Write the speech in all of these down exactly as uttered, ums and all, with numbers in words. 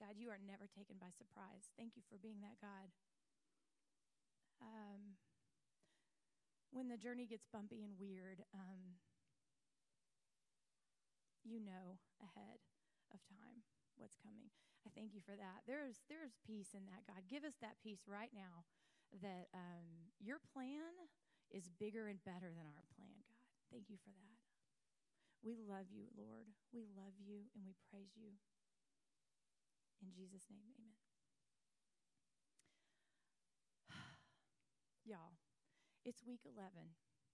God, you are never taken by surprise. Thank you for being that God. Um, when the journey gets bumpy and weird, um, you know ahead of time what's coming. I thank you for that. There's there's peace in that, God. Give us that peace right now that um, your plan is bigger and better than our plan, God. Thank you for that. We love you, Lord. We love you and we praise you. In Jesus' name, amen. Y'all, it's week eleven.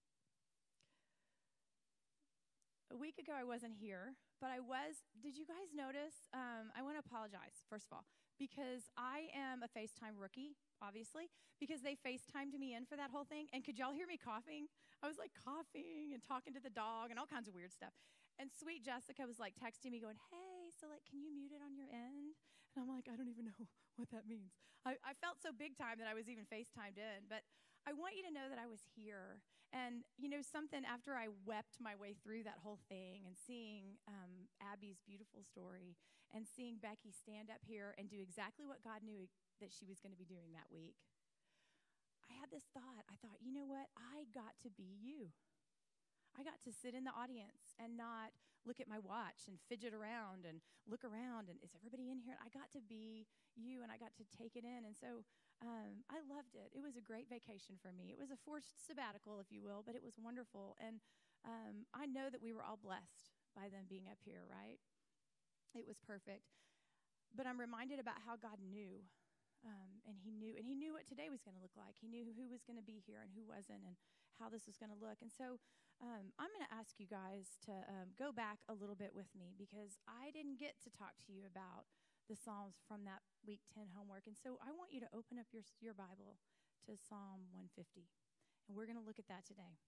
A week ago, I wasn't here, but I was. Did you guys notice? Um, I want to apologize, first of all, because I am a FaceTime rookie, obviously, because they FaceTimed me in for that whole thing. And could y'all hear me coughing? I was like coughing and talking to the dog and all kinds of weird stuff. And sweet Jessica was like texting me going, hey, so like, can you mute it on your end? And I'm like, I don't even know what that means. I, I felt so big time that I was even FaceTimed in. But I want you to know that I was here. And, you know, something after I wept my way through that whole thing and seeing um, Abby's beautiful story and seeing Becky stand up here and do exactly what God knew that she was going to be doing that week, I had this thought. I thought, you know what? I got to be you. I got to sit in the audience and not look at my watch and fidget around and look around and is everybody in here? I got to be you and I got to take it in. And so um, I loved it. It was a great vacation for me. It was a forced sabbatical, if you will, but it was wonderful. And um, I know that we were all blessed by them being up here, right? It was perfect. But I'm reminded about how God knew. Um, and he knew, and he knew what today was going to look like. He knew who was going to be here and who wasn't, and how this was going to look. And so, um, I'm going to ask you guys to um, go back a little bit with me because I didn't get to talk to you about the Psalms from that week ten homework. And so, I want you to open up your your Bible to Psalm one fifty, and we're going to look at that today.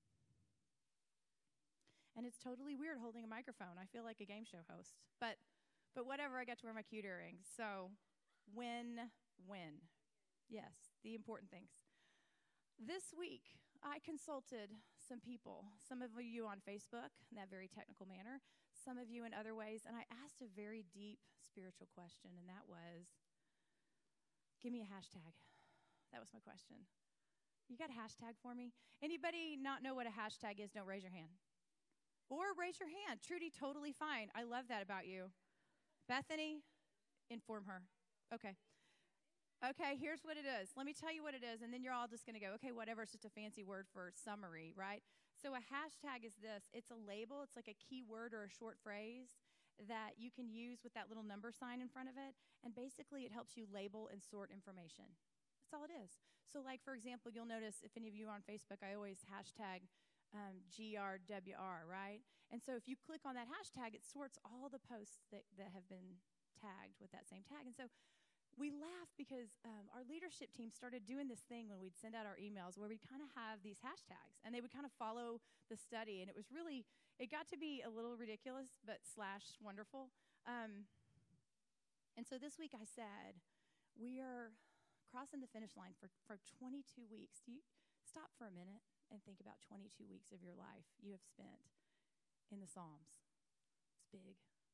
And it's totally weird holding a microphone. I feel like a game show host, but but whatever. I got to wear my cute earrings. So, when. When. Yes, the important things. This week, I consulted some people, some of you on Facebook in that very technical manner, some of you in other ways, and I asked a very deep spiritual question, and that was, give me a hashtag. That was my question. You got a hashtag for me? Anybody not know what a hashtag is, don't raise your hand. Or raise your hand. Trudy, totally fine. I love that about you. Bethany, inform her. Okay. Okay, here's what it is. Let me tell you what it is, and then you're all just going to go, okay, whatever. It's just a fancy word for summary, right? So a hashtag is this. It's a label. It's like a keyword or a short phrase that you can use with that little number sign in front of it, and basically it helps you label and sort information. That's all it is. So like, for example, you'll notice if any of you are on Facebook, I always hashtag um, G R W R, right? And so if you click on that hashtag, it sorts all the posts that, that have been tagged with that same tag. And so we laugh because um, our leadership team started doing this thing when we'd send out our emails where we'd kind of have these hashtags and they would kind of follow the study. And it was really, it got to be a little ridiculous, but slash wonderful. Um, and so this week I said, we are crossing the finish line for, for twenty-two weeks. Do you stop for a minute and think about twenty-two weeks of your life you have spent in the Psalms? It's big.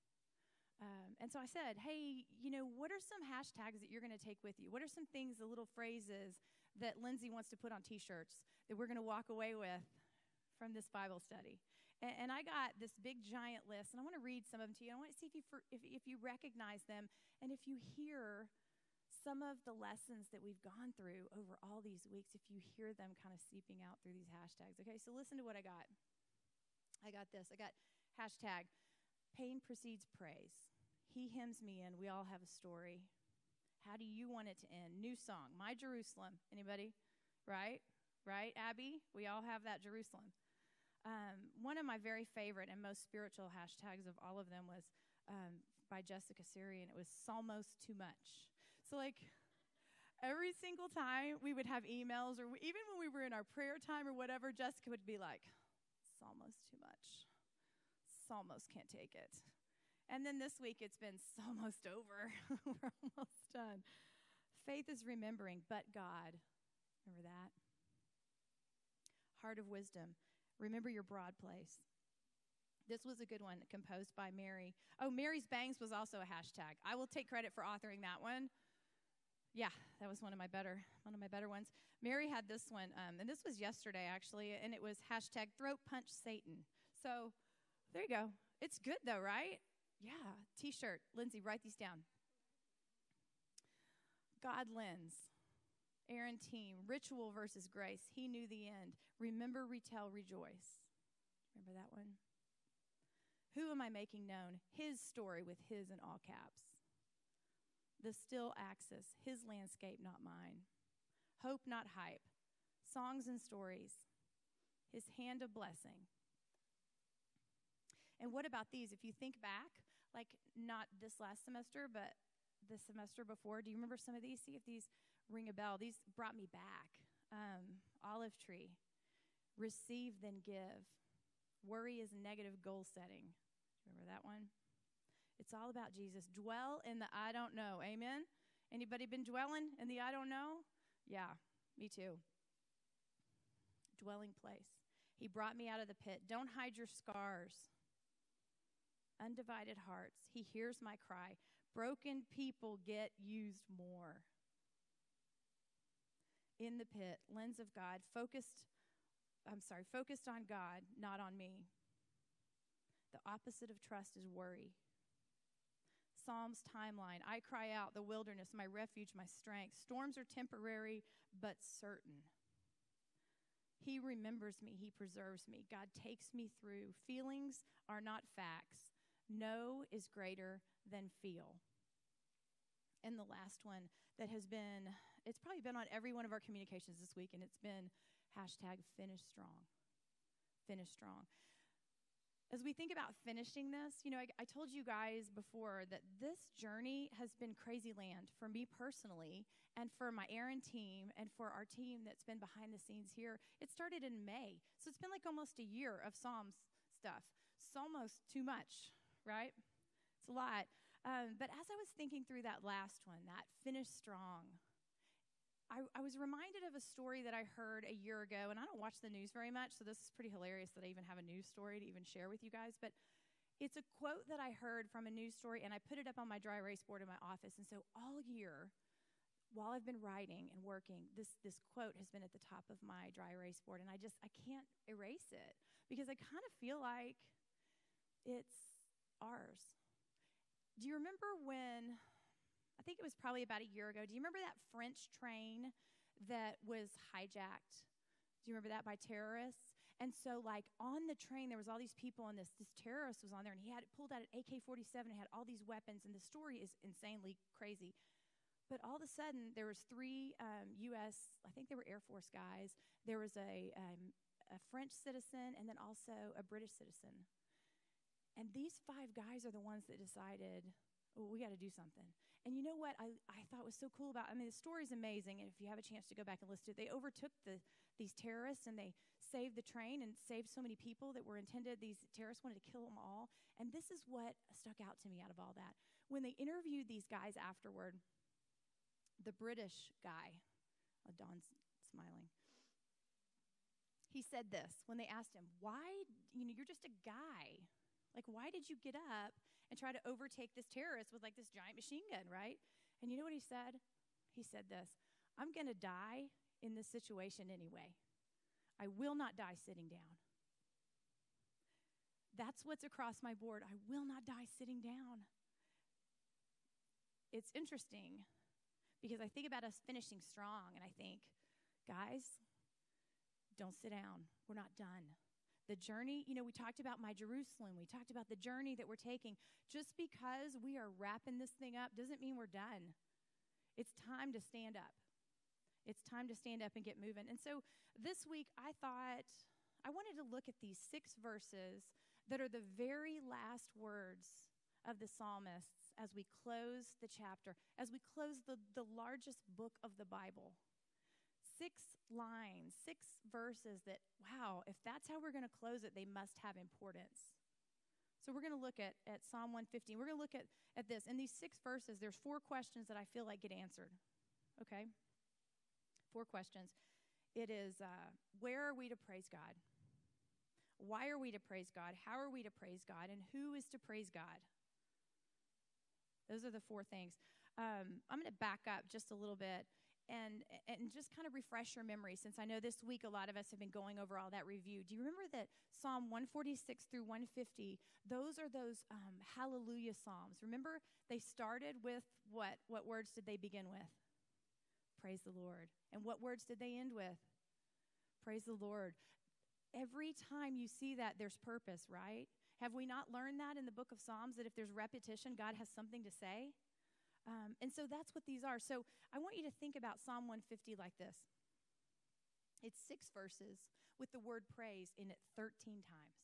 Um, and so I said, hey, you know, what are some hashtags that you're going to take with you? What are some things, the little phrases that Lindsay wants to put on T-shirts that we're going to walk away with from this Bible study? And, and I got this big, giant list, and I want to read some of them to you. I want to see if you, for, if, if you recognize them and if you hear some of the lessons that we've gone through over all these weeks, if you hear them kind of seeping out through these hashtags. Okay, so listen to what I got. I got this. I got hashtag pain precedes praise. He hems me in. We all have a story. How do you want it to end? New song, My Jerusalem. Anybody? Right? Right, Abby? We all have that Jerusalem. Um, one of my very favorite and most spiritual hashtags of all of them was um, by Jessica Siri, and it was Psalmos too much. So, like, every single time we would have emails, or we, even when we were in our prayer time or whatever, Jessica would be like, Psalmos too much. Almost can't take it. And then this week it's been almost over. We're almost done. Faith is remembering, but God. Remember that? Heart of wisdom. Remember your broad place. This was a good one, composed by Mary. Oh, Mary's Bangs was also a hashtag. I will take credit for authoring that one. Yeah, that was one of my better one of my better ones. Mary had this one, um, and this was yesterday actually, and it was hashtag throat punch Satan. So there you go. It's good though, right? Yeah, T-shirt. Lindsay, write these down. God lens. Aaron team. Ritual versus grace. He knew the end. Remember, retell, rejoice. Remember that one? Who am I making known? His story with his in all caps. The still axis. His landscape, not mine. Hope, not hype. Songs and stories. His hand of blessing. And what about these? If you think back, like not this last semester, but the semester before, do you remember some of these? See if these ring a bell. These brought me back. Um, olive tree. Receive, then give. Worry is negative goal setting. Remember that one? It's all about Jesus. Dwell in the I don't know. Amen? Anybody been dwelling in the I don't know? Yeah, me too. Dwelling place. He brought me out of the pit. Don't hide your scars. Undivided hearts. He hears my cry. Broken people get used more. In the pit. Lens of God. Focused, I'm sorry, focused on God, not on me. The opposite of trust is worry. Psalms timeline. I cry out, the wilderness, my refuge, my strength. Storms are temporary, but certain. He remembers me. He preserves me. God takes me through. Feelings are not facts. Know is greater than feel. And the last one that has been, it's probably been on every one of our communications this week, and it's been hashtag finish strong. Finish strong. As we think about finishing this, you know, I, I told you guys before that this journey has been crazy land for me personally and for my Aaron team and for our team that's been behind the scenes here. It started in May, so it's been like almost a year of Psalms stuff. It's almost too much, right? It's a lot. Um, but as I was thinking through that last one, that finish strong, I, I was reminded of a story that I heard a year ago, and I don't watch the news very much, so this is pretty hilarious that I even have a news story to even share with you guys, but it's a quote that I heard from a news story, and I put it up on my dry erase board in my office, and so all year, while I've been writing and working, this, this quote has been at the top of my dry erase board, and I just, I can't erase it, because I kind of feel like it's ours. Do you remember when... I think it was probably about a year ago. Do you remember that French train that was hijacked? Do you remember that by terrorists? And so, like, on the train, there was all these people, and this this terrorist was on there, and he had pulled out an A K forty-seven and had all these weapons, and the story is insanely crazy. But all of a sudden, there was three um, U S, I think they were Air Force guys. There was a, um, a French citizen and then also a British citizen. And these five guys are the ones that decided, oh, we got to do something. And you know what I, I thought was so cool about, I mean, the story's amazing, and if you have a chance to go back and listen to it, they overtook the these terrorists, and they saved the train and saved so many people that were intended. These terrorists wanted to kill them all. And this is what stuck out to me out of all that. When they interviewed these guys afterward, the British guy, oh, Don's smiling, he said this when they asked him, why, you know, you're just a guy. Like, why did you get up and try to overtake this terrorist with, like, this giant machine gun, right? And you know what he said? He said this, I'm going to die in this situation anyway. I will not die sitting down. That's what's across my board. I will not die sitting down. It's interesting because I think about us finishing strong, and I think, guys, don't sit down. We're not done. The journey, you know, we talked about My Jerusalem. We talked about the journey that we're taking. Just because we are wrapping this thing up doesn't mean we're done. It's time to stand up. It's time to stand up and get moving. And so this week I thought I wanted to look at these six verses that are the very last words of the psalmists as we close the chapter, as we close the, the largest book of the Bible. Six lines, six verses that, wow, if that's how we're going to close it, they must have importance. So we're going to look at, at Psalm one fifteen. We're going to look at, at this. In these six verses, there's four questions that I feel like get answered, okay? Four questions. It is, uh, where are we to praise God? Why are we to praise God? How are we to praise God? And who is to praise God? Those are the four things. Um, I'm going to back up just a little bit and and just kind of refresh your memory, since I know this week a lot of us have been going over all that review. Do you remember that Psalm one forty-six through one fifty, those are those um, hallelujah psalms? Remember, they started with what? What words did they begin with? Praise the Lord. And what words did they end with? Praise the Lord. Every time you see that, there's purpose, right? Have we not learned that in the book of Psalms, that if there's repetition, God has something to say? Um, and so that's what these are. So I want you to think about Psalm one fifty like this. It's six verses with the word praise in it thirteen times.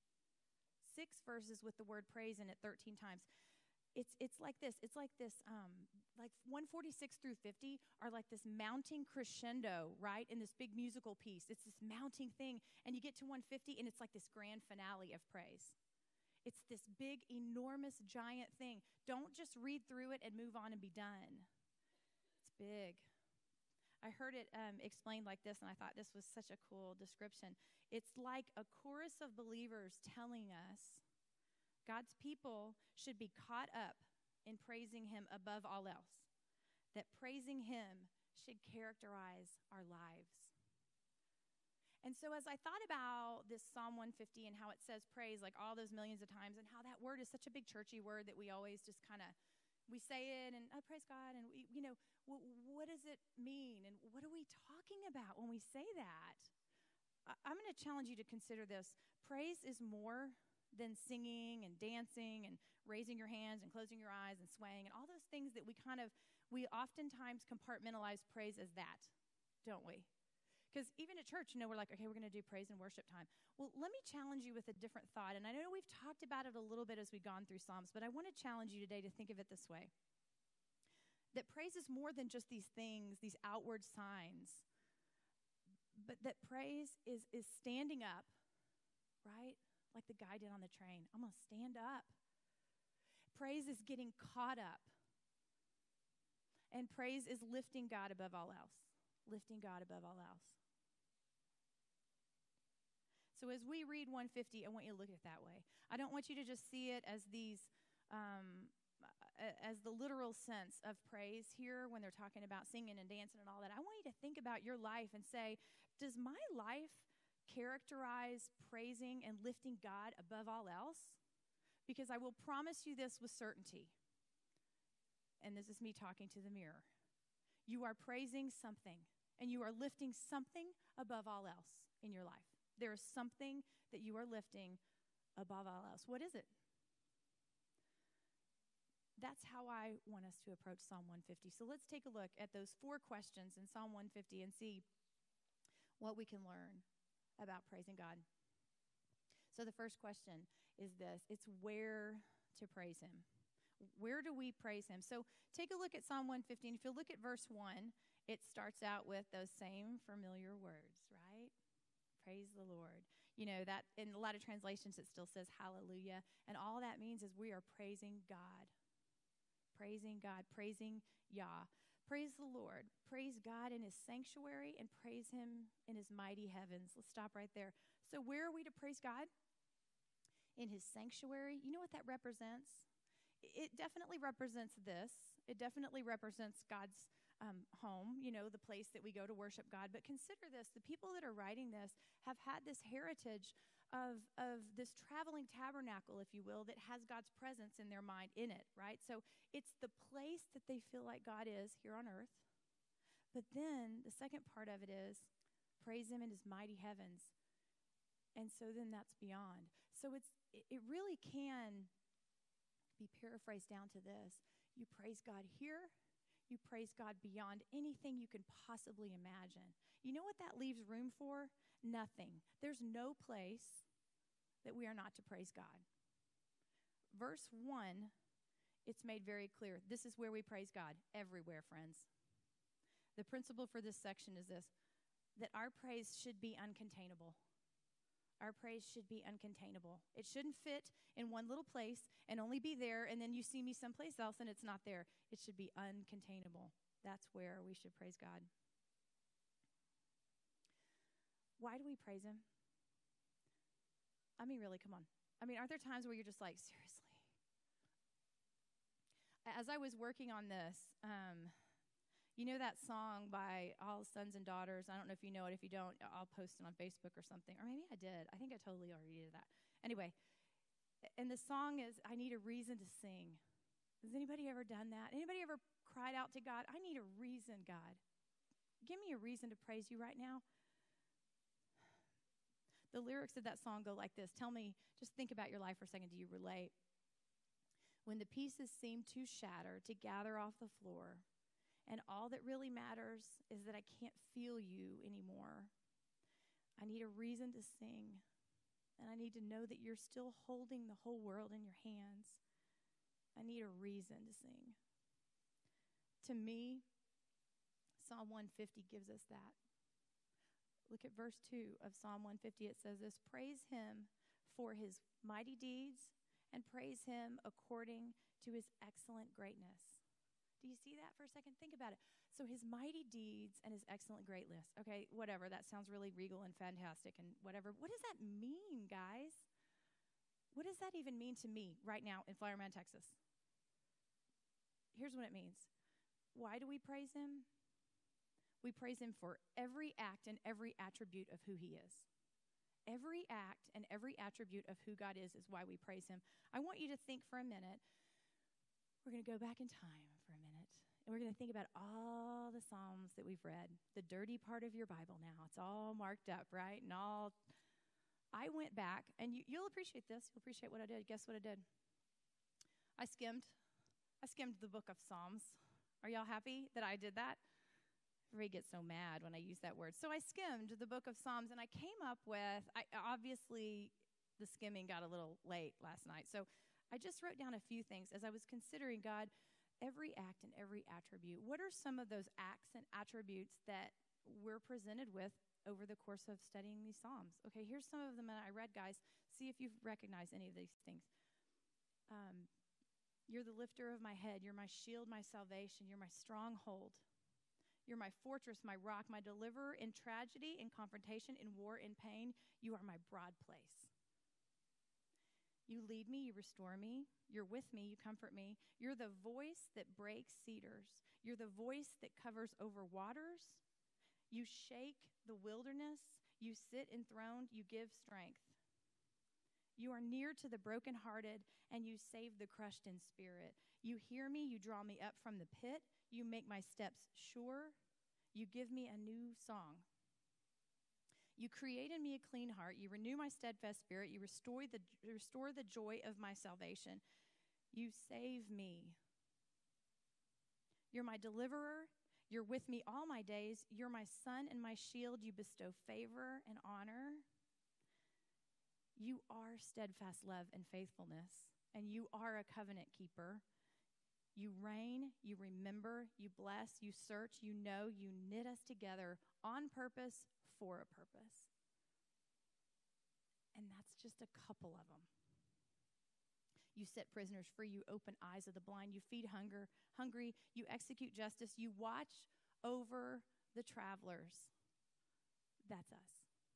Six verses with the word praise in it thirteen times. It's it's like this. It's like this, um, like one forty-six through fifty are like this mounting crescendo, right, in this big musical piece. It's this mounting thing, and you get to one fifty, and it's like this grand finale of praise. It's this big, enormous, giant thing. Don't just read through it and move on and be done. It's big. I heard it um, explained like this, and I thought this was such a cool description. It's like a chorus of believers telling us God's people should be caught up in praising him above all else, that praising him should characterize our lives. And so as I thought about this Psalm one fifty and how it says praise like all those millions of times, and how that word is such a big churchy word that we always just kind of, we say it and, oh, praise God, and we, you know, w- what does it mean? And what are we talking about when we say that? I- I'm going to challenge you to consider this. Praise is more than singing and dancing and raising your hands and closing your eyes and swaying and all those things that we kind of, we oftentimes compartmentalize praise as that, don't we? Because even at church, you know, we're like, okay, we're going to do praise and worship time. Well, let me challenge you with a different thought. And I know we've talked about it a little bit as we've gone through Psalms, but I want to challenge you today to think of it this way. That praise is more than just these things, these outward signs, but that praise is, is standing up, right? Like the guy did on the train. I'm going to stand up. Praise is getting caught up. And praise is lifting God above all else. Lifting God above all else. So as we read one fifty, I want you to look at it that way. I don't want you to just see it as these, um, as the literal sense of praise here when they're talking about singing and dancing and all that. I want you to think about your life and say, does my life characterize praising and lifting God above all else? Because I will promise you this with certainty, and this is me talking to the mirror. You are praising something, and you are lifting something above all else in your life. There is something that you are lifting above all else. What is it? That's how I want us to approach Psalm one fifty. So let's take a look at those four questions in Psalm one fifty and see what we can learn about praising God. So the first question is this. It's where to praise him. Where do we praise him? So take a look at Psalm one fifty. And if you look at verse one, it starts out with those same familiar words, right? Praise the Lord. You know, that in a lot of translations, it still says hallelujah. And all that means is we are praising God. Praising God. Praising Yah. Praise the Lord. Praise God in his sanctuary and praise him in his mighty heavens. Let's stop right there. So where are we to praise God? In his sanctuary. You know what that represents? It definitely represents this. It definitely represents God's um, home, you know, the place that we go to worship God. But consider this. The people that are writing this have had this heritage of, of this traveling tabernacle, if you will, that has God's presence in their mind in it, right? So it's the place that they feel like God is here on earth. But then the second part of it is praise him in his mighty heavens. And so then that's beyond. So it's it really can be paraphrased down to this. You praise God here. You praise God beyond anything you can possibly imagine. You know what that leaves room for? Nothing. There's no place that we are not to praise God. Verse one, it's made very clear. This is where we praise God. Everywhere, friends. The principle for this section is this, that our praise should be uncontainable. Our praise should be uncontainable. It shouldn't fit in one little place and only be there, and then you see me someplace else and it's not there. It should be uncontainable. That's where we should praise God. Why do we praise him? mean, really, come on. I mean, aren't there times where you're just like, seriously? As I was working on this, um, you know that song by All Sons and Daughters? I don't know if you know it. If you don't, I'll post it on Facebook or something. Or maybe I did. I think I totally already did that. Anyway, and the song is, I need a reason to sing. Has anybody ever done that? Anybody ever cried out to God, I need a reason, God. Give me a reason to praise you right now. The lyrics of that song go like this. Tell me, just think about your life for a second. Do you relate? When the pieces seem to shatter, to gather off the floor, and all that really matters is that I can't feel you anymore. I need a reason to sing, and I need to know that you're still holding the whole world in your hands. I need a reason to sing. To me, Psalm one fifty gives us that. Look at verse two of Psalm one fifty. It says this, praise him for his mighty deeds and praise him according to his excellent greatness. Do you see that for a second? Think about it. So his mighty deeds and his excellent greatness. Okay, whatever. That sounds really regal and fantastic and whatever. What does that mean, guys? What does that even mean to me right now in Flower Mound, Texas? Here's what it means. Why do we praise him? We praise him for every act and every attribute of who he is. Every act and every attribute of who God is is why we praise him. I want you to think for a minute. We're going to go back in time for a minute. And we're going to think about all the Psalms that we've read. The dirty part of your Bible now. It's all marked up, right? And all. I went back, and you, you'll appreciate this. You'll appreciate what I did. Guess what I did? I skimmed. I skimmed the book of Psalms. Are y'all happy that I did that? Everybody gets so mad when I use that word. So I skimmed the book of Psalms, and I came up with, I, obviously, the skimming got a little late last night. So I just wrote down a few things as I was considering, God, every act and every attribute. What are some of those acts and attributes that we're presented with over the course of studying these Psalms? Okay, here's some of them that I read, guys. See if you recognize any of these things. Um, you're the lifter of my head. You're my shield, my salvation. You're my stronghold. You're my fortress, my rock, my deliverer in tragedy, in confrontation, in war, in pain. You are my broad place. You lead me, you restore me. You're with me, you comfort me. You're the voice that breaks cedars. You're the voice that covers over waters. You shake the wilderness. You sit enthroned. You give strength. You are near to the brokenhearted, and you save the crushed in spirit. You hear me. You draw me up from the pit. You make my steps sure. You give me a new song. You create in me a clean heart. You renew my steadfast spirit. You restore the, restore the joy of my salvation. You save me. You're my deliverer. You're with me all my days. You're my sun and my shield. You bestow favor and honor. You are steadfast love and faithfulness, and you are a covenant keeper. You reign, you remember, you bless, you search, you know, you knit us together on purpose for a purpose. And that's just a couple of them. You set prisoners free, you open eyes of the blind, you feed hunger, hungry, you execute justice, you watch over the travelers. That's us.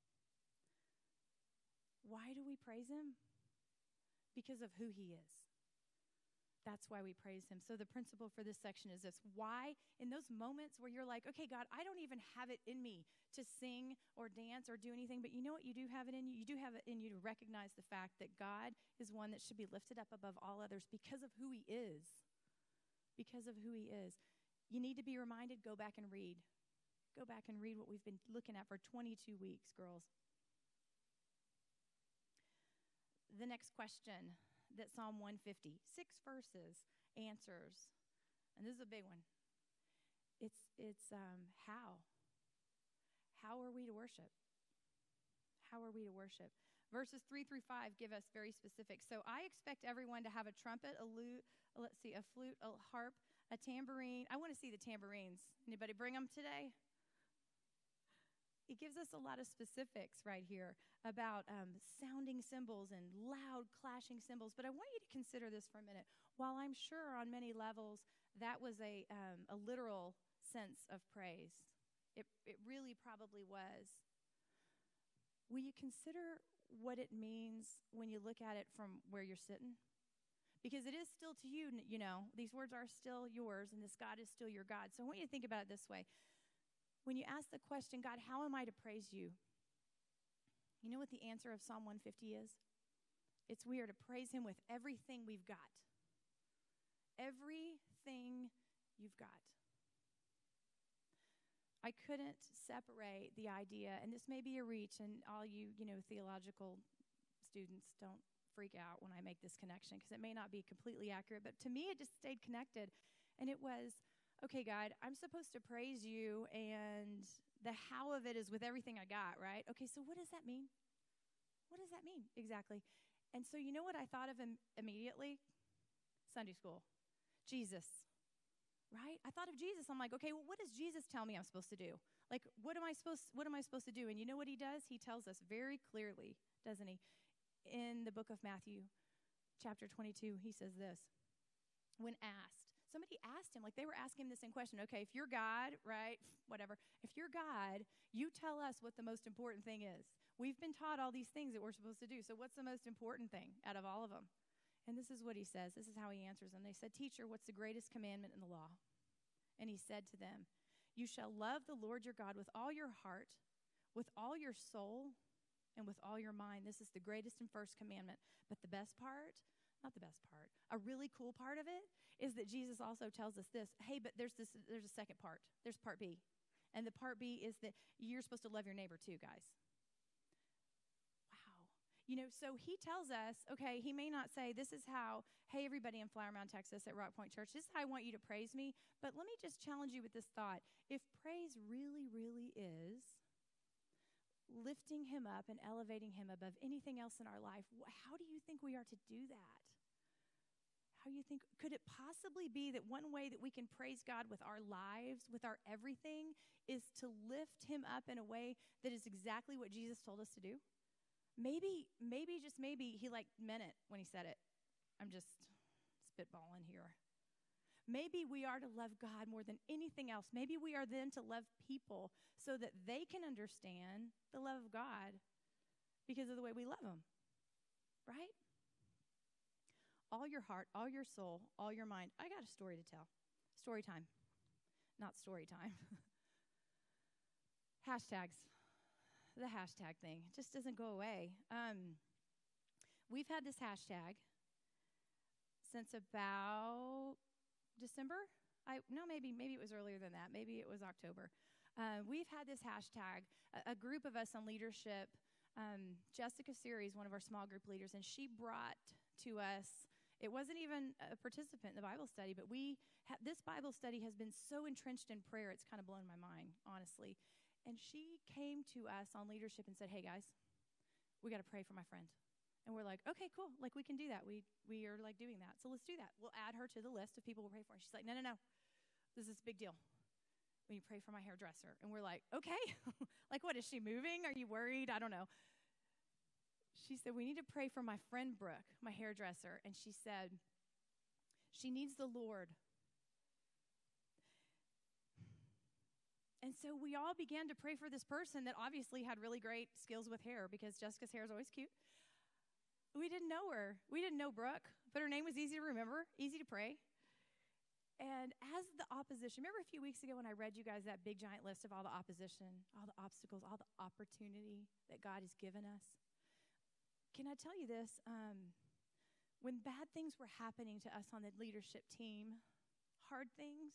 Why do we praise him? Because of who he is. That's why we praise him. So the principle for this section is this. Why, in those moments where you're like, okay, God, I don't even have it in me to sing or dance or do anything, but you know what? You do have it in you. You do have it in you to recognize the fact that God is one that should be lifted up above all others because of who he is. Because of who he is. You need to be reminded, go back and read. Go back and read what we've been looking at for twenty-two weeks, girls. The next question that Psalm one fifty, six verses, answers. And this is a big one. It's it's um, how. How are we to worship? How are we to worship? Verses three through five give us very specific. So I expect everyone to have a trumpet, a lute, a, let's see, a flute, a harp, a tambourine. I want to see the tambourines. Anybody bring them today? It gives us a lot of specifics right here about um, sounding cymbals and loud clashing cymbals. But I want you to consider this for a minute. While I'm sure on many levels that was a, um, a literal sense of praise, it, it really probably was. Will you consider what it means when you look at it from where you're sitting? Because it is still to you, you know, these words are still yours, and this God is still your God. So I want you to think about it this way. When you ask the question, God, how am I to praise you? You know what the answer of Psalm one fifty is? It's we are to praise him with everything we've got. Everything you've got. I couldn't separate the idea, and this may be a reach, and all you, you know, theological students don't freak out when I make this connection, because it may not be completely accurate, but to me it just stayed connected. And it was, okay, God, I'm supposed to praise you, and the how of it is with everything I got, right? Okay, so what does that mean? What does that mean exactly? And so you know what I thought of im- immediately? Sunday school. Jesus. Right? I thought of Jesus. I'm like, okay, well, what does Jesus tell me I'm supposed to do? Like, what am I supposed what am I supposed to do? And you know what he does? He tells us very clearly, doesn't he? In the book of Matthew, chapter twenty-two, he says this. When asked, somebody asked him, like they were asking him the same question. Okay, if you're God, right, whatever. If you're God, you tell us what the most important thing is. We've been taught all these things that we're supposed to do. So what's the most important thing out of all of them? And this is what he says. This is how he answers them. They said, Teacher, what's the greatest commandment in the law? And he said to them, you shall love the Lord your God with all your heart, with all your soul, and with all your mind. This is the greatest and first commandment. But the best part, not the best part, a really cool part of it is that Jesus also tells us this. Hey, but there's this. There's a second part. There's part B. And the part B is that you're supposed to love your neighbor too, guys. You know, so he tells us, okay, he may not say, this is how, hey, everybody in Flower Mound, Texas at Rock Point Church, this is how I want you to praise me. But let me just challenge you with this thought. If praise really, really is lifting him up and elevating him above anything else in our life, how do you think we are to do that? How do you think, could it possibly be that one way that we can praise God with our lives, with our everything, is to lift him up in a way that is exactly what Jesus told us to do? Maybe, maybe, just maybe, he like meant it when he said it. I'm just spitballing here. Maybe we are to love God more than anything else. Maybe we are then to love people so that they can understand the love of God because of the way we love them, right? All your heart, all your soul, all your mind. I got a story to tell. Story time, not story time. Hashtags. The hashtag thing just doesn't go away. Um, we've had this hashtag since about December. I no, maybe maybe it was earlier than that. Maybe it was October. Uh, we've had this hashtag. A, a group of us on leadership. Um, Jessica Series, one of our small group leaders, and she brought to us. It wasn't even a participant in the Bible study, but we ha- this Bible study has been so entrenched in prayer. It's kind of blown my mind, honestly. And she came to us on leadership and said, hey, guys, we got to pray for my friend. And we're like, okay, cool. Like, we can do that. We we are, like, doing that. So let's do that. We'll add her to the list of people we'll pray for. And she's like, no, no, no. This is a big deal. We need to pray for my hairdresser. And we're like, okay. Like, what, is she moving? Are you worried? I don't know. She said, we need to pray for my friend Brooke, my hairdresser. And she said, she needs the Lord. And so we all began to pray for this person that obviously had really great skills with hair, because Jessica's hair is always cute. We didn't know her. We didn't know Brooke, but her name was easy to remember, easy to pray. And as the opposition, remember a few weeks ago when I read you guys that big giant list of all the opposition, all the obstacles, all the opportunity that God has given us? Can I tell you this? Um, when bad things were happening to us on the leadership team, hard things,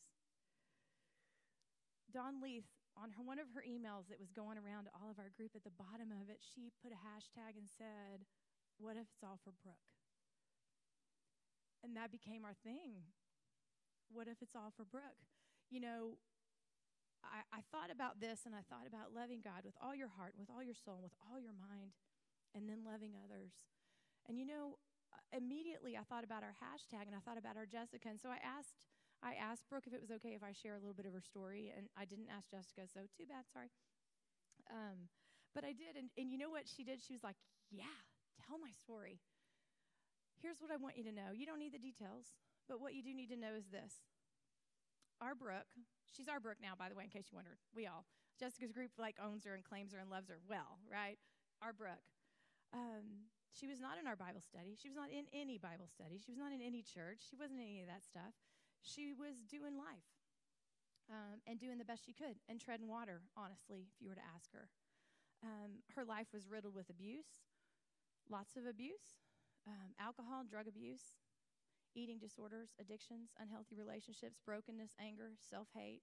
Dawn Leith, on her, one of her emails that was going around to all of our group, at the bottom of it, she put a hashtag and said, what if it's all for Brooke? And that became our thing. What if it's all for Brooke? You know, I, I thought about this, and I thought about loving God with all your heart, with all your soul, with all your mind, and then loving others. And you know, immediately I thought about our hashtag, and I thought about our Jessica. And so I asked I asked Brooke if it was okay if I share a little bit of her story, and I didn't ask Jessica, so too bad, sorry. Um, but I did, and, and you know what she did? She was like, yeah, tell my story. Here's what I want you to know. You don't need the details, but what you do need to know is this. Our Brooke, she's our Brooke now, by the way, in case you wondered. We all. Jessica's group, like, owns her and claims her and loves her well, right? Our Brooke. Um, she was not in our Bible study. She was not in any Bible study. She was not in any church. She wasn't in any of that stuff. She was doing life um, and doing the best she could and treading water, honestly, if you were to ask her. Um, her life was riddled with abuse, lots of abuse, um, alcohol, drug abuse, eating disorders, addictions, unhealthy relationships, brokenness, anger, self-hate.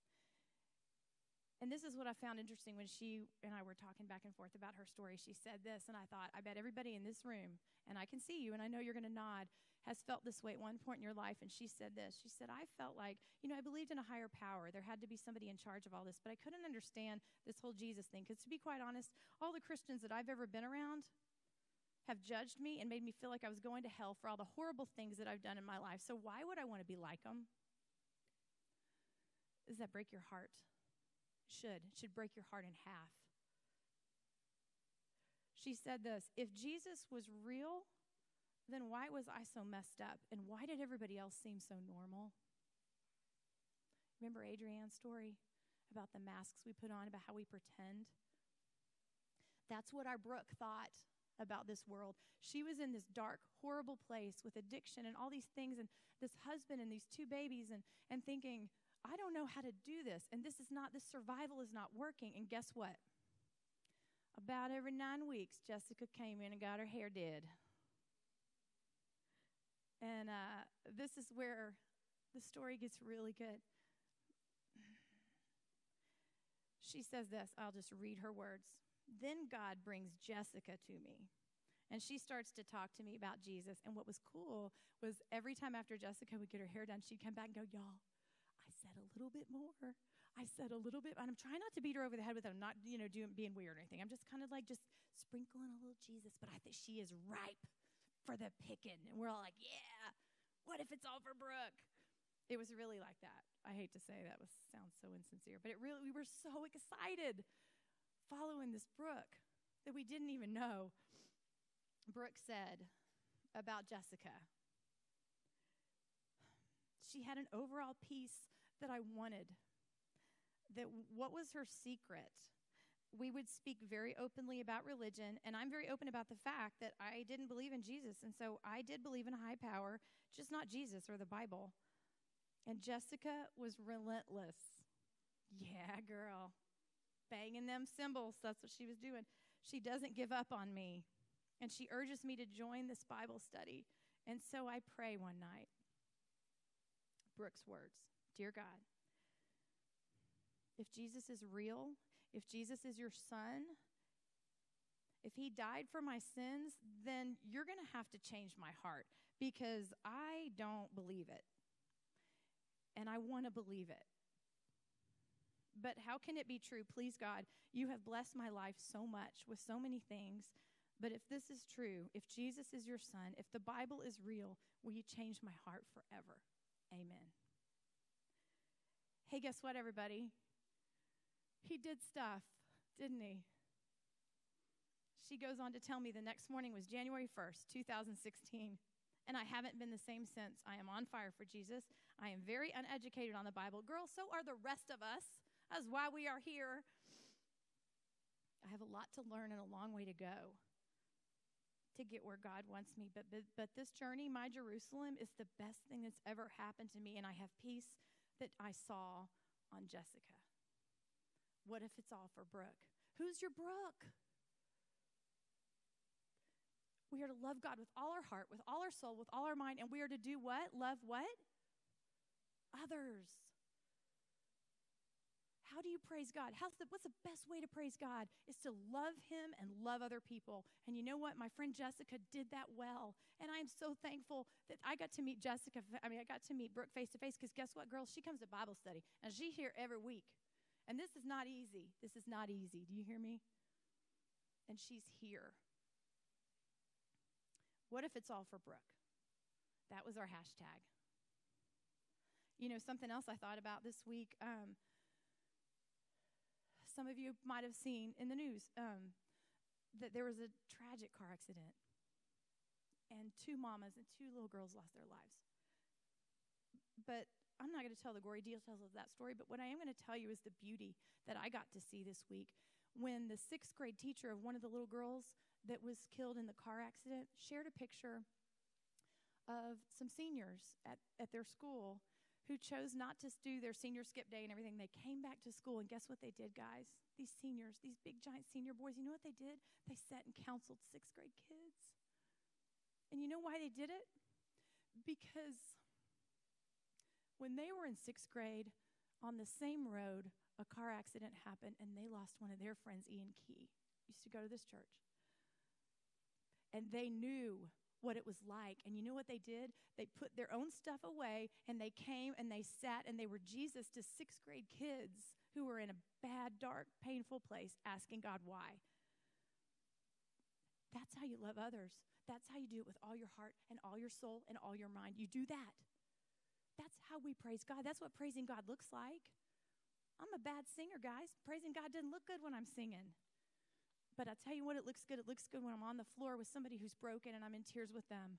And this is what I found interesting when she and I were talking back and forth about her story. She said this, and I thought, I bet everybody in this room, and I can see you, and I know you're going to nod, has felt this way at one point in your life. And she said this. She said, I felt like, you know, I believed in a higher power. There had to be somebody in charge of all this, but I couldn't understand this whole Jesus thing. Because to be quite honest, all the Christians that I've ever been around have judged me and made me feel like I was going to hell for all the horrible things that I've done in my life. So why would I want to be like them? Does that break your heart? Should. It should break your heart in half. She said this, if Jesus was real, then why was I so messed up? And why did everybody else seem so normal? Remember Adrienne's story about the masks we put on, about how we pretend? That's what our Brooke thought about this world. She was in this dark, horrible place with addiction and all these things and this husband and these two babies and, and thinking, I don't know how to do this. And this is not, this survival is not working. And guess what? About every nine weeks, Jessica came in and got her hair did. And uh, this is where the story gets really good. She says this, I'll just read her words. Then God brings Jessica to me. And she starts to talk to me about Jesus. And what was cool was every time after Jessica would get her hair done, she'd come back and go, y'all, I said a little bit more. I said a little bit. And I'm trying not to beat her over the head with it. I'm not, you know, doing, being weird or anything. I'm just kind of like just sprinkling a little Jesus. But I think she is ripe for the picking. And we're all like, yeah, what if it's all for Brooke? It was really like that. I hate to say that was sounds so insincere, but it really, we were so excited following this Brooke that we didn't even know. Brooke said about Jessica, she had an overall peace that I wanted. That what was her secret? We would speak very openly about religion, and I'm very open about the fact that I didn't believe in Jesus, and so I did believe in a high power, just not Jesus or the Bible. And Jessica was relentless. Yeah, girl. Banging them cymbals. That's what she was doing. She doesn't give up on me. And she urges me to join this Bible study. And so I pray one night. Brooke's words. Dear God, if Jesus is real, if Jesus is your son, if he died for my sins, then you're going to have to change my heart because I don't believe it. And I want to believe it. But how can it be true? Please, God, you have blessed my life so much with so many things. But if this is true, if Jesus is your son, if the Bible is real, will you change my heart forever? Amen. Hey, guess what, everybody? He did stuff, didn't he? She goes on to tell me the next morning was January first, two thousand sixteen. And I haven't been the same since. I am on fire for Jesus. I am very uneducated on the Bible. Girl, so are the rest of us. That's why we are here. I have a lot to learn and a long way to go to get where God wants me. But, but, but this journey, my Jerusalem, is the best thing that's ever happened to me. And I have peace that I saw on Jessica. What if it's all for Brooke? Who's your Brooke? We are to love God with all our heart, with all our soul, with all our mind, and we are to do what? Love what? Others. How do you praise God? How's the, what's the best way to praise God? Is to love him and love other people. And you know what? My friend Jessica did that well. And I am so thankful that I got to meet Jessica. I mean, I got to meet Brooke face to face because guess what, girls? She comes to Bible study, and she's here every week. And this is not easy. This is not easy. Do you hear me? And she's here. What if it's all for Brooke? That was our hashtag. You know, something else I thought about this week, um, some of you might have seen in the news um, that there was a tragic car accident and two mamas and two little girls lost their lives. But I'm not going to tell the gory details of that story, but what I am going to tell you is the beauty that I got to see this week when the sixth grade teacher of one of the little girls that was killed in the car accident shared a picture of some seniors at, at their school who chose not to do their senior skip day and everything. They came back to school, and guess what they did, guys? These seniors, these big, giant senior boys, you know what they did? They sat and counseled sixth grade kids. And you know why they did it? Because when they were in sixth grade, on the same road, a car accident happened, and they lost one of their friends, Ian Key. Used to go to this church. And they knew what it was like. And you know what they did? They put their own stuff away, and they came and they sat and they were Jesus to sixth grade kids who were in a bad, dark, painful place asking God why. That's how you love others. That's how you do it with all your heart and all your soul and all your mind. You do that. That's how we praise God. That's what praising God looks like. I'm a bad singer, guys. Praising God doesn't look good when I'm singing. But I tell you what, it looks good. It looks good when I'm on the floor with somebody who's broken and I'm in tears with them.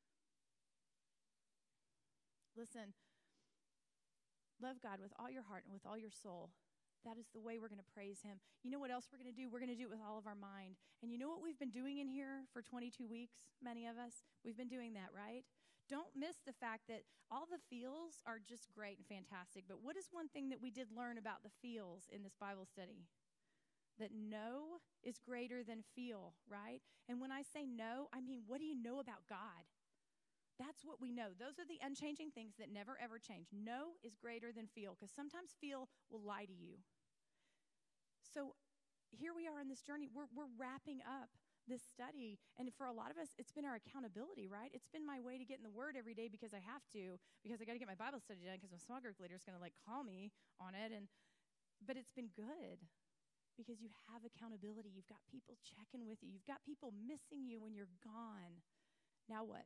Listen, love God with all your heart and with all your soul. That is the way we're going to praise him. You know what else we're going to do? We're going to do it with all of our mind. And you know what we've been doing in here for twenty-two weeks, many of us? We've been doing that, right? Don't miss the fact that all the feels are just great and fantastic. But what is one thing that we did learn about the feels in this Bible study? That know is greater than feel, right? And when I say know, I mean, what do you know about God? That's what we know. Those are the unchanging things that never, ever change. Know is greater than feel, because sometimes feel will lie to you. So here we are in this journey. We're, we're wrapping up this study. And for a lot of us, it's been our accountability, right? It's been my way to get in the Word every day because I have to, because I got to get my Bible study done because my small group leader is going to like call me on it. And But it's been good because you have accountability. You've got people checking with you. You've got people missing you when you're gone. Now what?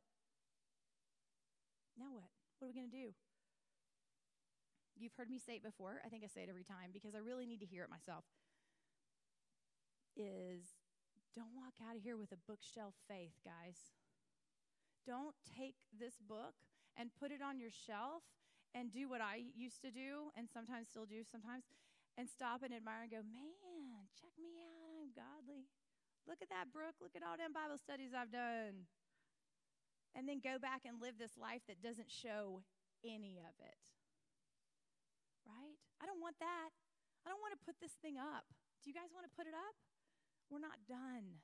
Now what? What are we going to do? You've heard me say it before. I think I say it every time because I really need to hear it myself. Is don't walk out of here with a bookshelf faith, guys. Don't take this book and put it on your shelf and do what I used to do and sometimes still do sometimes and stop and admire and go, man, check me out. I'm godly. Look at that, Brooke. Look at all them Bible studies I've done. And then go back and live this life that doesn't show any of it. Right? I don't want that. I don't want to put this thing up. Do you guys want to put it up? We're not done.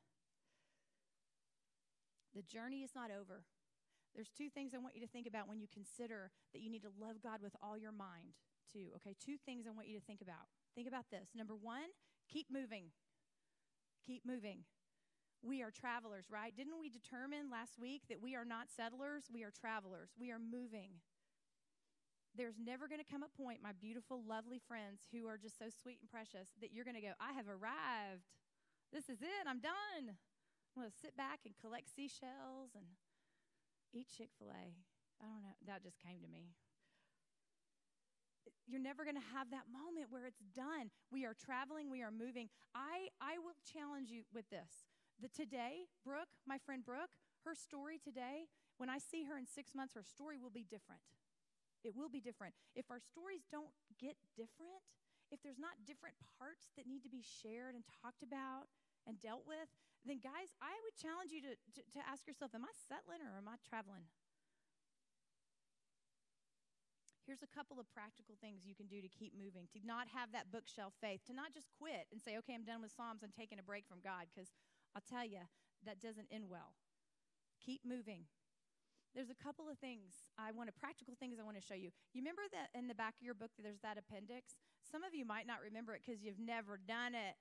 The journey is not over. There's two things I want you to think about when you consider that you need to love God with all your mind, too. Okay, two things I want you to think about. Think about this. Number one, keep moving. Keep moving. We are travelers, right? Didn't we determine last week that we are not settlers? We are travelers. We are moving. There's never going to come a point, my beautiful, lovely friends who are just so sweet and precious, that you're going to go, I have arrived. This is it. I'm done. I'm going to sit back and collect seashells and eat Chick-fil-A. I don't know. That just came to me. You're never going to have that moment where it's done. We are traveling. We are moving. I, I will challenge you with this. The today, Brooke, my friend Brooke, her story today, when I see her in six months, her story will be different. It will be different. If our stories don't get different, if there's not different parts that need to be shared and talked about and dealt with, then guys, I would challenge you to, to, to ask yourself, am I settling or am I traveling? Here's a couple of practical things you can do to keep moving, to not have that bookshelf faith, to not just quit and say, okay, I'm done with Psalms, I'm taking a break from God, because I'll tell you, that doesn't end well. Keep moving. There's a couple of things I want to, practical things I want to show you. You remember that in the back of your book, there's that appendix? Some of you might not remember it because you've never done it.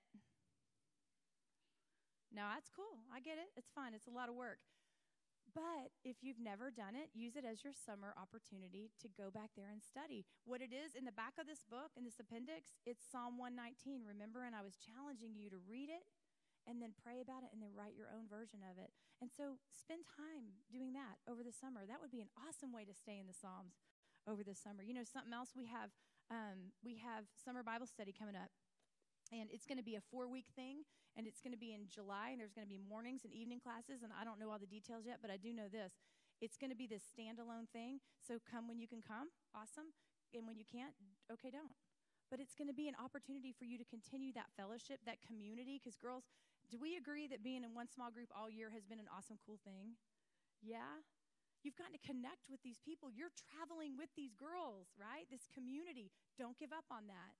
No, that's cool. I get it. It's fine. It's a lot of work. But if you've never done it, use it as your summer opportunity to go back there and study. What it is in the back of this book, in this appendix, it's Psalm one nineteen, remember? And I was challenging you to read it and then pray about it and then write your own version of it. And so spend time doing that over the summer. That would be an awesome way to stay in the Psalms over the summer. You know, something else, we have, um, we have summer Bible study coming up. And it's going to be a four-week thing, and it's going to be in July, and there's going to be mornings and evening classes, and I don't know all the details yet, but I do know this. It's going to be this standalone thing, so come when you can come, awesome, and when you can't, okay, don't. But it's going to be an opportunity for you to continue that fellowship, that community, because girls, Do we agree that being in one small group all year has been an awesome, cool thing? Yeah? You've gotten to connect with these people. You're traveling with these girls, right? This community. Don't give up on that.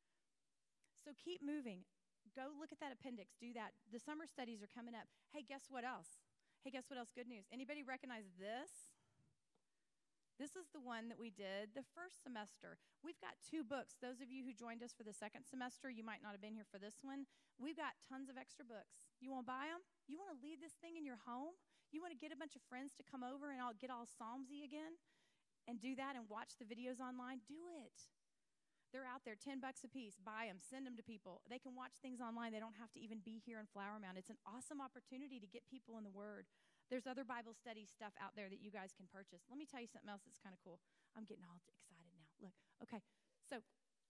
So keep moving. Go look at that appendix. Do that. The summer studies are coming up. Hey, guess what else? Hey, guess what else? Good news. Anybody recognize this? This is the one that we did the first semester. We've got two books. Those of you who joined us for the second semester, you might not have been here for this one. We've got tons of extra books. You want to buy them? You want to leave this thing in your home? You want to get a bunch of friends to come over and I'll get all Psalmsy again and do that and watch the videos online? Do it. They're out there, ten bucks a piece. Buy them, send them to people. They can watch things online. They don't have to even be here in Flower Mound. It's an awesome opportunity to get people in the Word. There's other Bible study stuff out there that you guys can purchase. Let me tell you something else that's kind of cool. I'm getting all excited now. Look, okay, so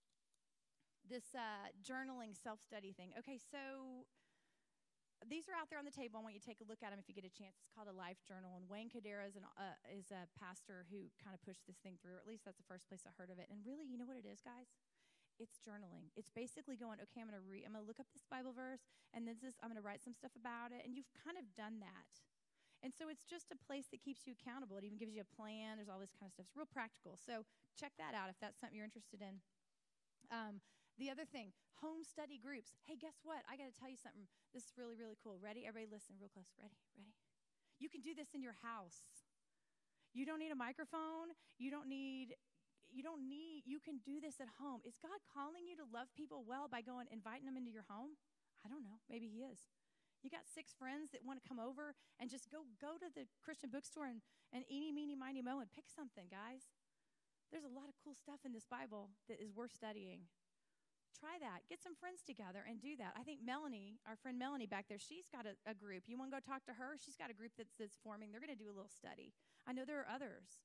this uh, journaling self-study thing. Okay, so these are out there on the table. I want you to take a look at them if you get a chance. It's called a life journal, and Wayne Cadera is, an, uh, is a pastor who kind of pushed this thing through, or at least that's the first place I heard of it. And really, you know what it is, guys? It's journaling. It's basically going, okay, I'm going to read, I'm going to look up this Bible verse, and then this, I'm going to write some stuff about it, and you've kind of done that. And so it's just a place that keeps you accountable. It even gives you a plan. There's all this kind of stuff. It's real practical. So check that out if that's something you're interested in. Um, The other thing, home study groups. Hey, guess what? I got to tell you something. This is really, really cool. Ready? Everybody listen real close. Ready? Ready? You can do this in your house. You don't need a microphone. You don't need, you don't need, you can do this at home. Is God calling you to love people well by going, inviting them into your home? I don't know. Maybe he is. You got six friends that want to come over and just go, go to the Christian bookstore and, and eeny, meeny, miny, mo and pick something, guys. There's a lot of cool stuff in this Bible that is worth studying. Try that. Get some friends together and do that. I think Melanie, our friend Melanie back there, she's got a, a group. You want to go talk to her? She's got a group that's, that's forming. They're going to do a little study. I know there are others.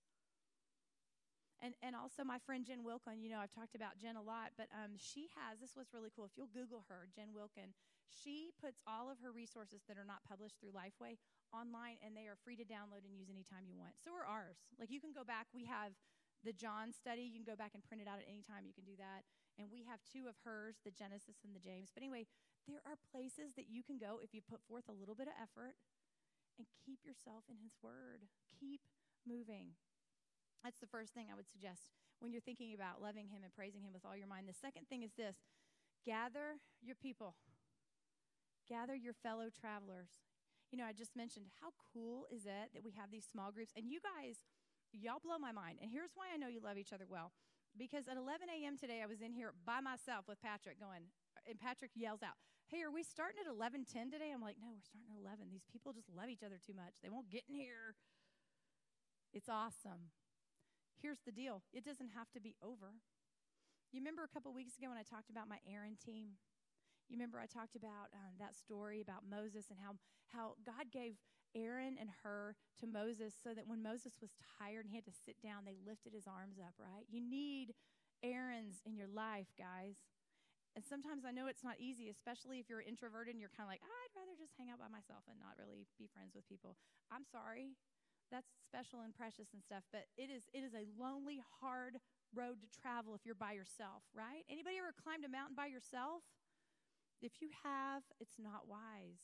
And and also my friend Jen Wilkin, you know, I've talked about Jen a lot, but um, she has, this was really cool. If you'll Google her, Jen Wilkin, she puts all of her resources that are not published through Lifeway online, and they are free to download and use anytime you want. So are ours. Like you can go back. We have the John study. You can go back and print it out at any time. You can do that. And we have two of hers, the Genesis and the James. But anyway, there are places that you can go if you put forth a little bit of effort and keep yourself in his word. Keep moving. That's the first thing I would suggest when you're thinking about loving him and praising him with all your mind. The second thing is this: gather your people. Gather your fellow travelers. You know, I just mentioned how cool is it that we have these small groups. And you guys, y'all blow my mind. And here's why I know you love each other well. Because at eleven a.m. today, I was in here by myself with Patrick going, and Patrick yells out, hey, are we starting at eleven ten today? I'm like, no, we're starting at eleven. These people just love each other too much. They won't get in here. It's awesome. Here's the deal. It doesn't have to be over. You remember a couple weeks ago when I talked about my Aaron team? You remember I talked about um, that story about Moses and how, how God gave Aaron and her to Moses so that when Moses was tired and he had to sit down, they lifted his arms up, right? You need Aarons in your life, guys. And sometimes I know it's not easy, especially if you're introverted and you're kind of like, I'd rather just hang out by myself and not really be friends with people. I'm sorry. That's special and precious and stuff, but it is it is a lonely, hard road to travel if you're by yourself, right? Anybody ever climbed a mountain by yourself? If you have, it's not wise.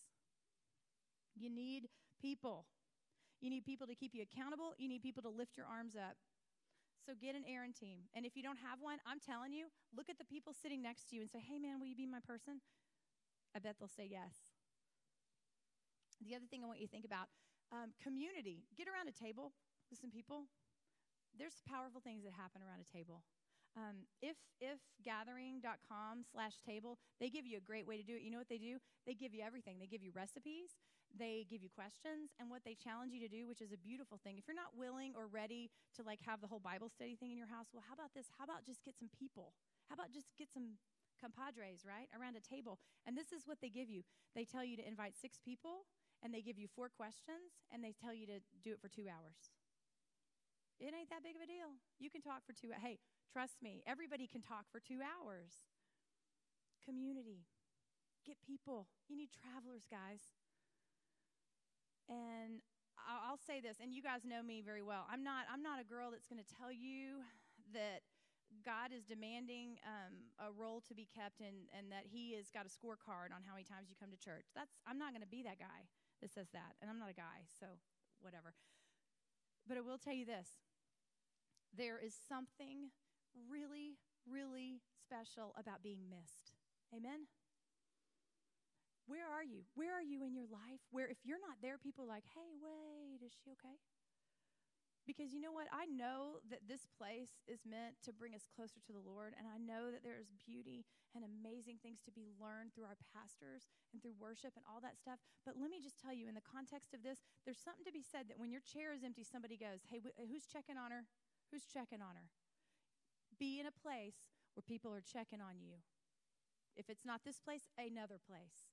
You need people. You need people to keep you accountable. You need people to lift your arms up. So get an Aaron team. And if you don't have one, I'm telling you, look at the people sitting next to you and say, hey, man, will you be my person? I bet they'll say yes. The other thing I want you to think about, um, community. Get around a table with some people. There's powerful things that happen around a table. Um, if if gathering dot com slash table, they give you a great way to do it. You know what they do? They give you everything. They give you recipes. They give you questions. And what they challenge you to do, which is a beautiful thing. If you're not willing or ready to like have the whole Bible study thing in your house, well, how about this? How about just get some people? How about just get some compadres, right, around a table? And this is what they give you. They tell you to invite six people, and they give you four questions, and they tell you to do it for two hours. It ain't that big of a deal. You can talk for two hours. Hey, trust me, everybody can talk for two hours. Community. Get people. You need travelers, guys. And I'll, I'll say this, and you guys know me very well. I'm not I'm not a girl that's going to tell you that God is demanding um, a role to be kept and, and that he has got a scorecard on how many times you come to church. That's I'm not going to be that guy that says that, and I'm not a guy, so whatever. But I will tell you this. There is something really, really special about being missed. Amen? Where are you? Where are you in your life? Where if you're not there, people are like, hey, wait, is she okay? Because you know what? I know that this place is meant to bring us closer to the Lord, and I know that there is beauty and amazing things to be learned through our pastors and through worship and all that stuff. But let me just tell you, in the context of this, there's something to be said that when your chair is empty, somebody goes, hey, wh- who's checking on her? Who's checking on her? Be in a place where people are checking on you. If it's not this place, another place.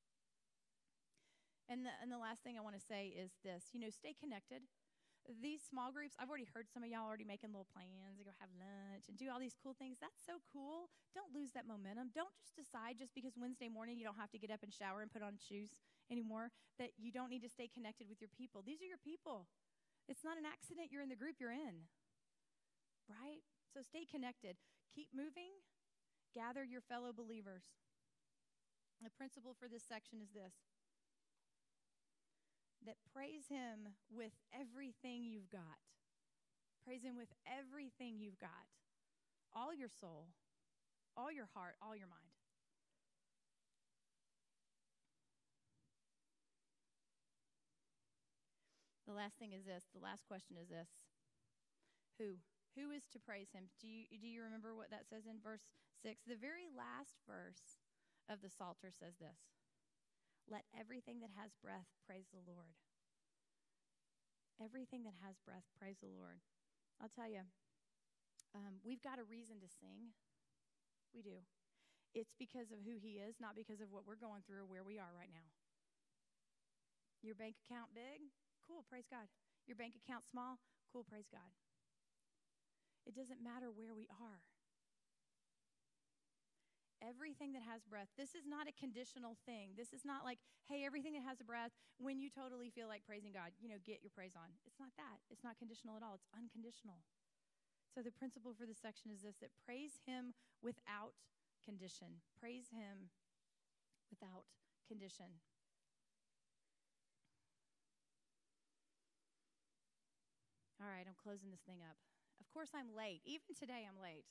And the, and the last thing I want to say is this, you know, stay connected. These small groups, I've already heard some of y'all already making little plans to go have lunch and do all these cool things. That's so cool. Don't lose that momentum. Don't just decide just because Wednesday morning you don't have to get up and shower and put on shoes anymore that you don't need to stay connected with your people. These are your people. It's not an accident you're in the group you're in, right? So stay connected. Keep moving. Gather your fellow believers. The principle for this section is this. That praise him with everything you've got. Praise him with everything you've got. All your soul, all your heart, all your mind. The last thing is this. The last question is this. Who? Who is to praise him? Do you, do you remember what that says in verse six? The very last verse of the Psalter says this. Let everything that has breath praise the Lord. Everything that has breath praise the Lord. I'll tell you, um, we've got a reason to sing. We do. It's because of who he is, not because of what we're going through or where we are right now. Your bank account big? Cool, praise God. Your bank account small? Cool, praise God. It doesn't matter where we are. Everything that has breath. This is not a conditional thing. This is not like, hey, everything that has a breath, when you totally feel like praising God, you know, get your praise on. It's not that. It's not conditional at all. It's unconditional. So the principle for this section is this, that praise him without condition. Praise him without condition. All right, I'm closing this thing up. Of course I'm late. Even today I'm late.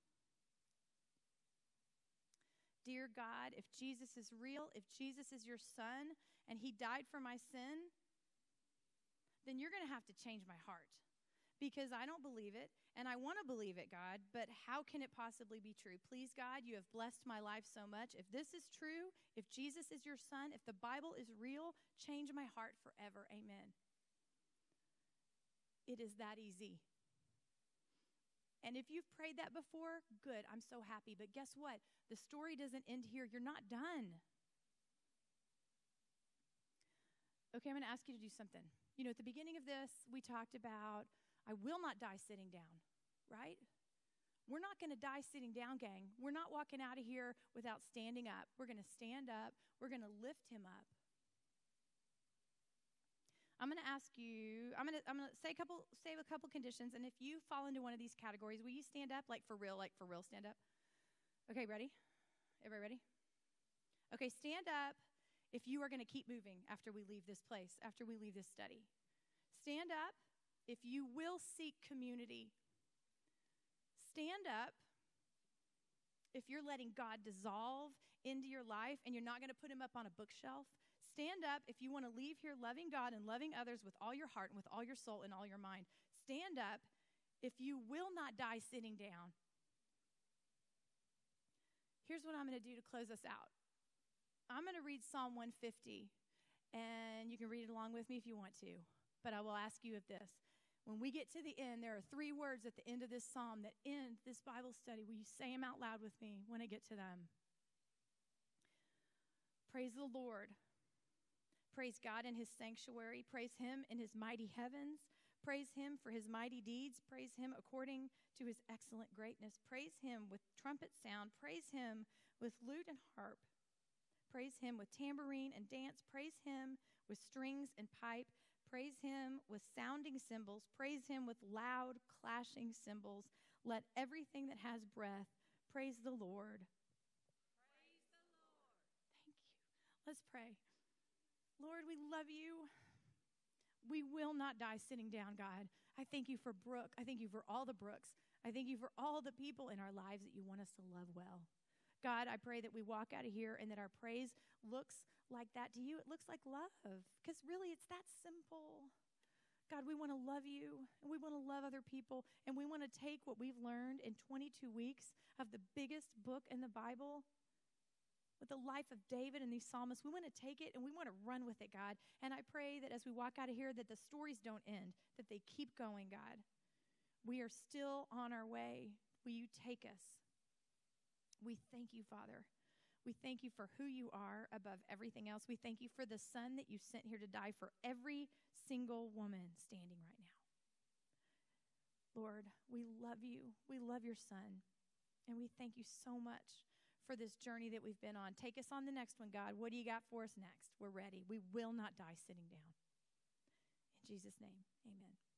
Dear God, if Jesus is real, if Jesus is your son, and he died for my sin, then you're going to have to change my heart. Because I don't believe it, and I want to believe it, God, but how can it possibly be true? Please, God, you have blessed my life so much. If this is true, if Jesus is your son, if the Bible is real, change my heart forever. Amen. It is that easy. And if you've prayed that before, good, I'm so happy. But guess what? The story doesn't end here. You're not done. Okay, I'm going to ask you to do something. You know, at the beginning of this, we talked about, I will not die sitting down, right? We're not going to die sitting down, gang. We're not walking out of here without standing up. We're going to stand up. We're going to lift him up. I'm going to ask you, I'm going to I'm going to say a couple say a couple conditions, and if you fall into one of these categories, will you stand up, like for real, like for real stand up? Okay, ready? Everybody ready? Okay, stand up if you are going to keep moving after we leave this place, after we leave this study. Stand up if you will seek community. Stand up if you're letting God dissolve into your life and you're not going to put him up on a bookshelf. Stand up if you want to leave here loving God and loving others with all your heart and with all your soul and all your mind. Stand up if you will not die sitting down. Here's what I'm going to do to close us out. I'm going to read Psalm one fifty, and you can read it along with me if you want to. But I will ask you of this. When we get to the end, there are three words at the end of this psalm that end this Bible study. Will you say them out loud with me when I get to them? Praise the Lord. Praise God in his sanctuary. Praise him in his mighty heavens. Praise him for his mighty deeds. Praise him according to his excellent greatness. Praise him with trumpet sound. Praise him with lute and harp. Praise him with tambourine and dance. Praise him with strings and pipe. Praise him with sounding cymbals. Praise him with loud clashing cymbals. Let everything that has breath praise the Lord. Praise the Lord. Thank you. Let's pray. Lord, we love you. We will not die sitting down, God. I thank you for Brooke. I thank you for all the Brooks. I thank you for all the people in our lives that you want us to love well. God, I pray that we walk out of here and that our praise looks like that to you. It looks like love, because really it's that simple. God, we want to love you, and we want to love other people, and we want to take what we've learned in twenty-two weeks of the biggest book in the Bible, with the life of David and these psalmists. We want to take it and we want to run with it, God. And I pray that as we walk out of here, that the stories don't end, that they keep going, God. We are still on our way. Will you take us? We thank you, Father. We thank you for who you are above everything else. We thank you for the Son that you sent here to die for every single woman standing right now. Lord, we love you. We love your Son. And we thank you so much for this journey that we've been on. Take us on the next one, God. What do you got for us next? We're ready. We will not die sitting down. In Jesus' name, amen.